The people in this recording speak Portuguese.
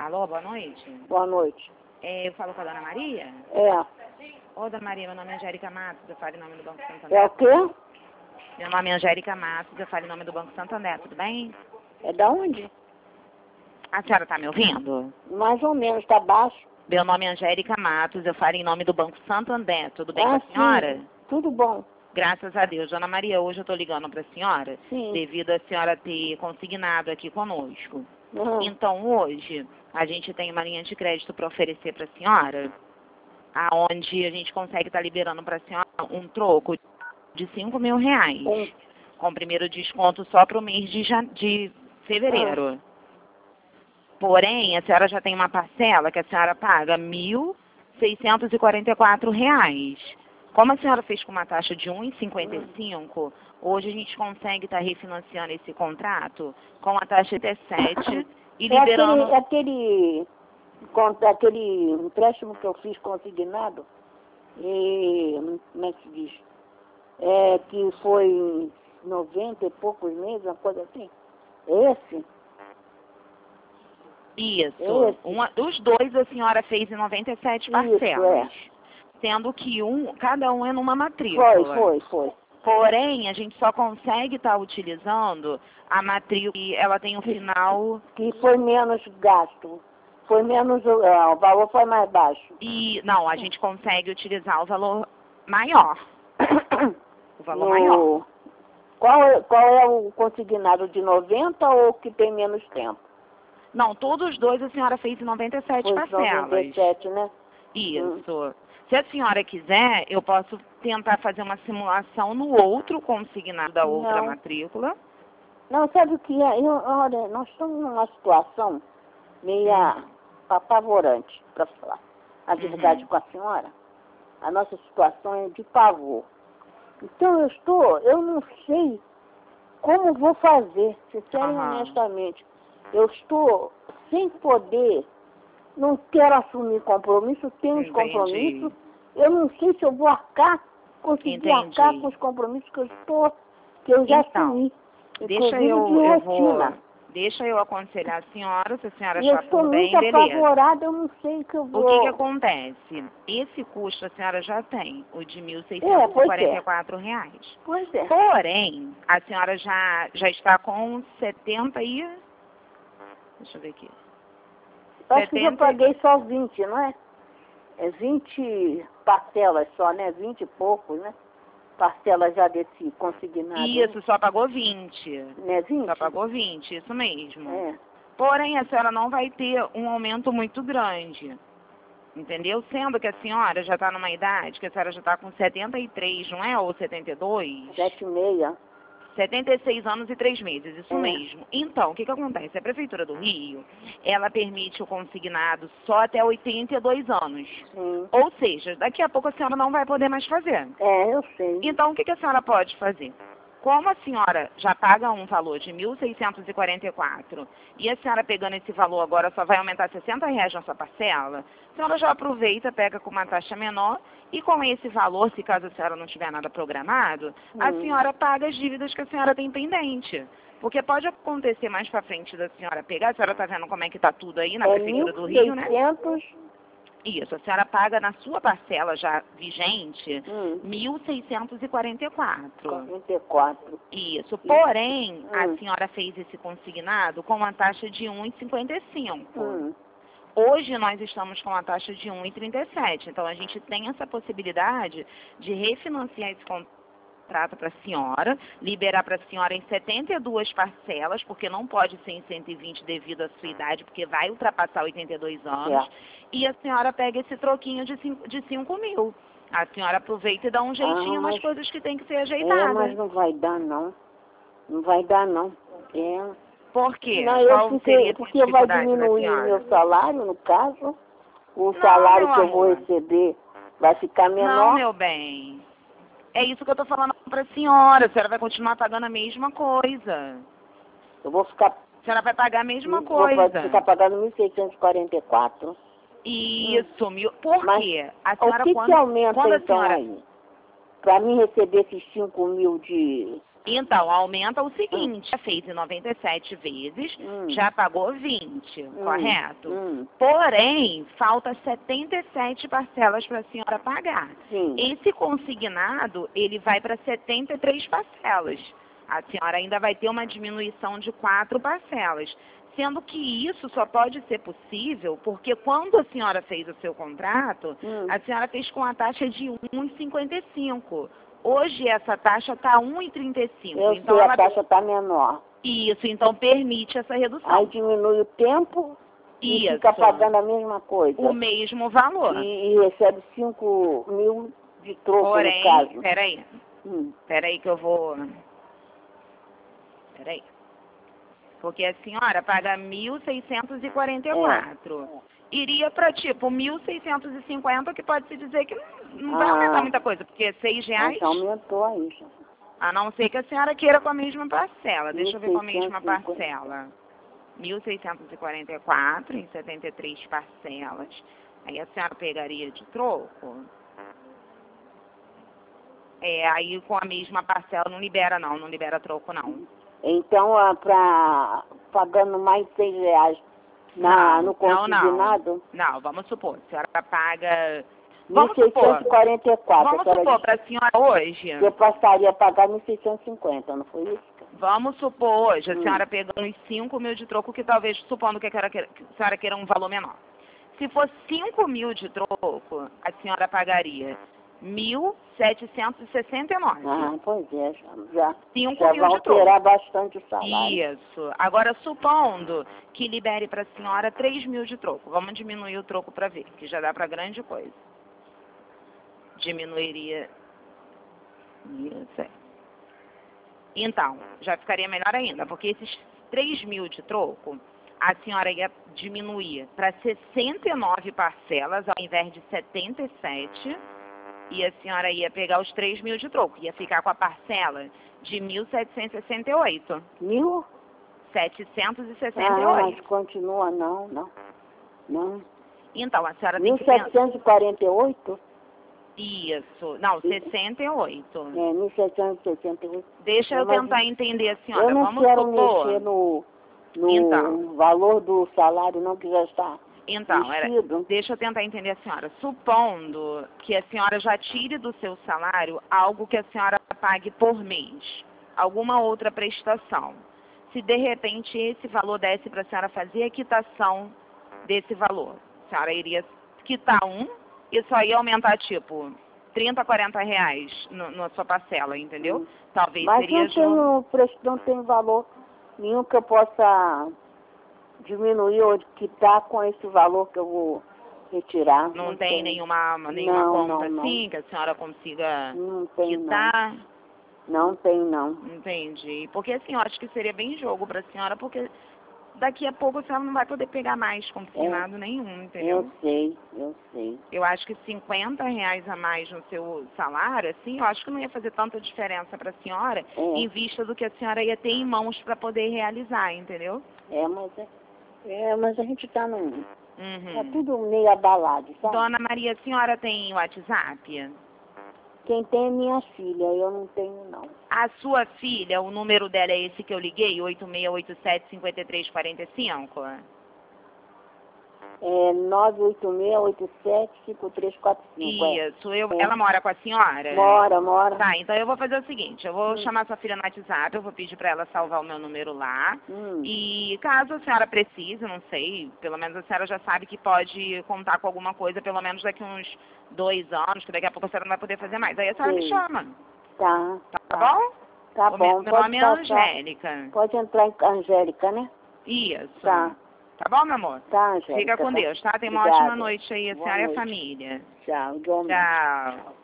Alô, boa noite. Boa noite. Eu falo com a dona Maria? É. Ô, dona Maria, meu nome é Angélica Matos, eu falo em nome do Banco Santander. É o quê? Meu nome é Angélica Matos, eu falo em nome do Banco Santander, tudo bem? É da onde? A senhora está me ouvindo? Mais ou menos, tá baixo. Meu nome é Angélica Matos, eu falo em nome do Banco Santander, tudo bem com a Sim. senhora? Tudo bom. Graças a Deus. Dona Maria, hoje eu estou ligando para a senhora, Sim. devido a senhora ter consignado aqui conosco. Uhum. Então, hoje, a gente tem uma linha de crédito para oferecer para a senhora, aonde a gente consegue estar liberando para a senhora um troco de R$5.000, com o primeiro desconto só para o mês de fevereiro. Porém, a senhora já tem uma parcela que a senhora paga R$1.644. Como a senhora fez com uma taxa de 1,55, hoje a gente consegue estar refinanciando esse contrato com a taxa de 7 e liberando... Aquele empréstimo que eu fiz consignado, e, como é que se diz? Que foi em 90 e poucos meses, uma coisa assim. Esse? Isso. Os dois a senhora fez em 97 parcelas. Sendo que cada um é numa matrícula. Foi. Porém, a gente só consegue estar utilizando a matrícula que ela tem um final... Que foi menos gasto. Foi menos... o valor foi mais baixo. E, não, a gente consegue utilizar o valor maior. O valor maior. Qual é o consignado, de 90 ou que tem menos tempo? Não, todos os dois a senhora fez em 97 parcelas. 97, né? Isso. Se a senhora quiser, eu posso tentar fazer uma simulação no outro consignado da outra matrícula. Não, sabe o que é? Olha, nós estamos numa situação meio apavorante, para falar a verdade com a senhora. A nossa situação é de pavor. Então eu não sei como vou fazer, sinceramente e honestamente. Eu estou sem poder, não quero assumir compromisso, tenho os compromissos. Eu não sei se eu vou conseguir arcar com os compromissos que eu já assumi. Deixa eu aconselhar a senhora, se a senhora achar por bem, beleza. Eu estou muito apavorada, eu não sei o que eu vou... O que acontece? Esse custo a senhora já tem, o de R$1.644. Pois é. Porém, a senhora já está com 70 e... Deixa eu ver aqui. Acho que eu paguei só 20, não é? É 20 parcelas só, né? 20 e poucos, né? Parcelas já desse consignado. Isso, só pagou 20. Né, 20? Só pagou 20, isso mesmo. É. Porém, a senhora não vai ter um aumento muito grande. Entendeu? Sendo que a senhora já está numa idade, que a senhora já está com 73, não é? Ou 72? 76. 76 anos e 3 meses, isso mesmo. Então, o que acontece? A Prefeitura do Rio, ela permite o consignado só até 82 anos. Ou seja, daqui a pouco a senhora não vai poder mais fazer. Eu sei. Então, o que a senhora pode fazer? Como a senhora já paga um valor de R$1.644 e a senhora pegando esse valor agora só vai aumentar R$60 na sua parcela, a senhora já aproveita, pega com uma taxa menor e com esse valor, se caso a senhora não tiver nada programado, a senhora paga as dívidas que a senhora tem pendente. Porque pode acontecer mais pra frente da senhora pegar, a senhora está vendo como é que está tudo aí na Prefeitura do Rio, né? Isso, a senhora paga na sua parcela já vigente R$1.644. Isso, porém, a senhora fez esse consignado com uma taxa de 1,55. Hoje nós estamos com uma taxa de 1,37. Então a gente tem essa possibilidade de refinanciar esse contrato para a senhora, liberar para a senhora em 72 parcelas, porque não pode ser em 120 devido à sua idade, porque vai ultrapassar 82 anos, e a senhora pega esse troquinho de 5.000. A senhora aproveita e dá um jeitinho nas coisas que tem que ser ajeitadas. Mas não vai dar, não. Não vai dar, não. Por quê? Porque vai diminuir meu salário, no caso. O salário que eu vou receber vai ficar menor. Não, meu bem. É isso que eu estou falando para a senhora vai continuar pagando a mesma coisa. Eu vou ficar... A senhora vai pagar a mesma coisa. Vou ficar pagando 1.644? Isso. Por quê? A senhora, o que aumenta, então, aí? Para mim receber esses 5.000 de Então, aumenta o seguinte, já fez em 97 vezes, já pagou 20, correto? Porém, falta 77 parcelas para a senhora pagar. Sim. Esse consignado, ele vai para 73 parcelas. A senhora ainda vai ter uma diminuição de 4 parcelas. Sendo que isso só pode ser possível porque quando a senhora fez o seu contrato, a senhora fez com a taxa de 1,55. Hoje essa taxa está 1,35. Eu então sei, a taxa está menor. Isso, então permite essa redução. Aí diminui o tempo e fica pagando a mesma coisa. O mesmo valor. E recebe 5 mil de troco, porém, no caso. Peraí. Peraí que eu vou... Peraí. Porque a senhora paga 1.644. Iria para tipo 1.650, que pode se dizer que não vai aumentar muita coisa, porque R$6... Mas aumentou aí. A não ser que a senhora queira com a mesma parcela. Deixa eu ver com a mesma parcela. 1.644 em 73 parcelas. Aí a senhora pegaria de troco. Aí com a mesma parcela não libera não, não libera troco não. Então, pagando mais R$6 no consignado? Não, vamos supor, a senhora paga... 1.644. Vamos supor para a senhora hoje... Eu passaria a pagar 1.650, não foi isso? Vamos supor hoje, a senhora pegando os 5 mil de troco, que talvez, supondo que a senhora queira um valor menor. Se for 5 mil de troco, a senhora pagaria 1.769. Ah, pois é, já vai alterar bastante o salário. Isso. Agora, supondo que libere para a senhora 3 mil de troco. Vamos diminuir o troco para ver, que já dá para grande coisa. Diminuiria... Então, já ficaria melhor ainda, porque esses 3 mil de troco, a senhora ia diminuir para 69 parcelas, ao invés de 77, e a senhora ia pegar os 3 mil de troco, ia ficar com a parcela de 1.768. 1.768. Ah, mas continua, não. Então, a senhora tem que pensar... 1.748? Isso. Não, 68. 1.768. Deixa eu tentar entender a senhora. Eu não Vamos quero supor... mexer no valor do salário, não, que já está mexido. Deixa eu tentar entender a senhora. Supondo que a senhora já tire do seu salário algo que a senhora pague por mês, alguma outra prestação. Se de repente esse valor desse para a senhora fazer a quitação desse valor, a senhora iria quitar e só ia aumentar tipo 30, 40 reais na sua parcela, entendeu? Talvez mas seria não tem valor nenhum que eu possa diminuir ou quitar com esse valor que eu vou retirar. Não tem nenhuma conta assim que a senhora consiga quitar? Não tem, não. Entendi. Porque assim, eu acho que seria bem jogo para a senhora, porque daqui a pouco a senhora não vai poder pegar mais consignado nenhum, entendeu? Eu sei. Eu acho que 50 reais a mais no seu salário, assim, eu acho que não ia fazer tanta diferença para a senhora, em vista do que a senhora ia ter em mãos para poder realizar, entendeu? Mas a gente está tá tudo meio abalado, sabe? Dona Maria, a senhora tem WhatsApp? Quem tem é minha filha, eu não tenho, não. A sua filha, o número dela é esse que eu liguei, 8687-5345? É 986875345. Isso, ela mora com a senhora? Mora. Tá, então eu vou fazer o seguinte, eu vou chamar sua filha no WhatsApp, eu vou pedir pra ela salvar o meu número lá, e caso a senhora precise, não sei, pelo menos a senhora já sabe que pode contar com alguma coisa, pelo menos daqui uns 2 anos, que daqui a pouco a senhora não vai poder fazer mais. Aí a senhora me chama. Tá bom? Tá bom. Meu nome é Angélica. Pode entrar em Angélica, né? Isso. Tá bom, meu amor? Tá, Angélica. Fica com Deus, tá? Tenha uma ótima noite aí, a senhora e a família. Tchau. Tchau.